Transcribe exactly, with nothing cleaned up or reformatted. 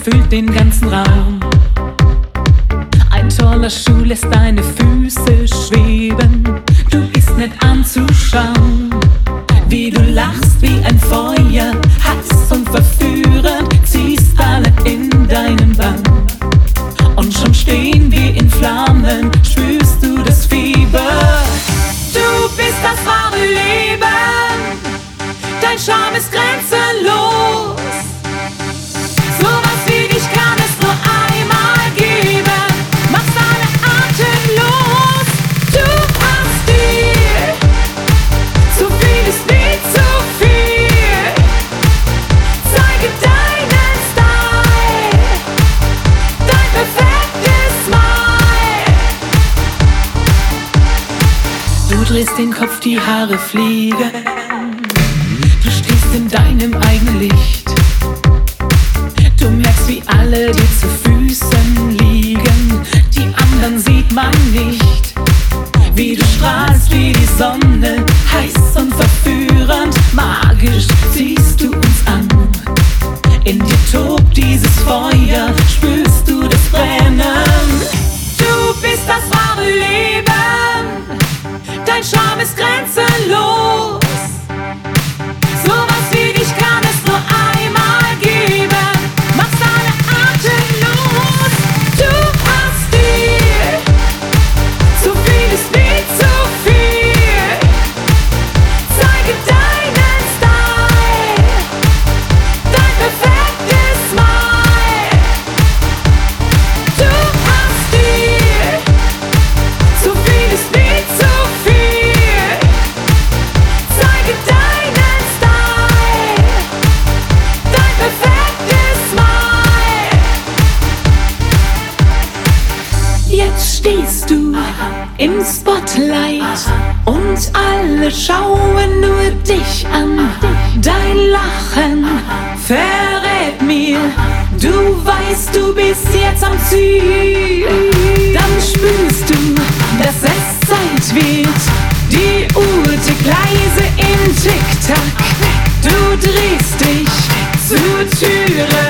füllt den ganzen Raum. Ein toller Schuh lässt deine Füße schweben. Du bist nicht anzuschauen, wie du lachst wie ein Feuer. Heiß und verführend, ziehst alle in deinen Bann. Und schon stehen wir in Flammen, spürst du das Fieber. Du bist das wahre Leben, dein Charme ist grenzenlos. Sowas wie dich kann es nur einmal geben, machst alle atemlos. Du hast viel, zu viel ist nie zu viel. Zeige deinen Style, dein perfektes Smile. Du drehst den Kopf, die Haare fliegen. Du stehst in deinem eigenen Licht. Du merkst, wie alle dir zu Füßen liegen. Die anderen sieht man nicht. Wie du strahlst wie die Sonne, heiß und verführend, magisch ziehst du uns an. In dir tobt dieses Feuer, spürst du das Brennen. Du bist das wahre Leben, dein Charme ist grenzenlos. Sowas wie dich kann es nur einmal geben, machst alle atemlos. Du hast viel, zu viel ist nie zu viel. Zeige deinen Style, dein perfektes Smile. Du hast viel, zu viel ist nie zu viel. Zeige deinen Style, dein perfektes Smile. Jetzt stehst du im Spotlight und alle schauen nur dich an. Dein Lachen verrät mir, du weißt, du bist jetzt am Ziel. Dann spürst du, dass es Zeit wird. Die Uhr tickt leise im Tick-Tack. Du drehst dich zur Türe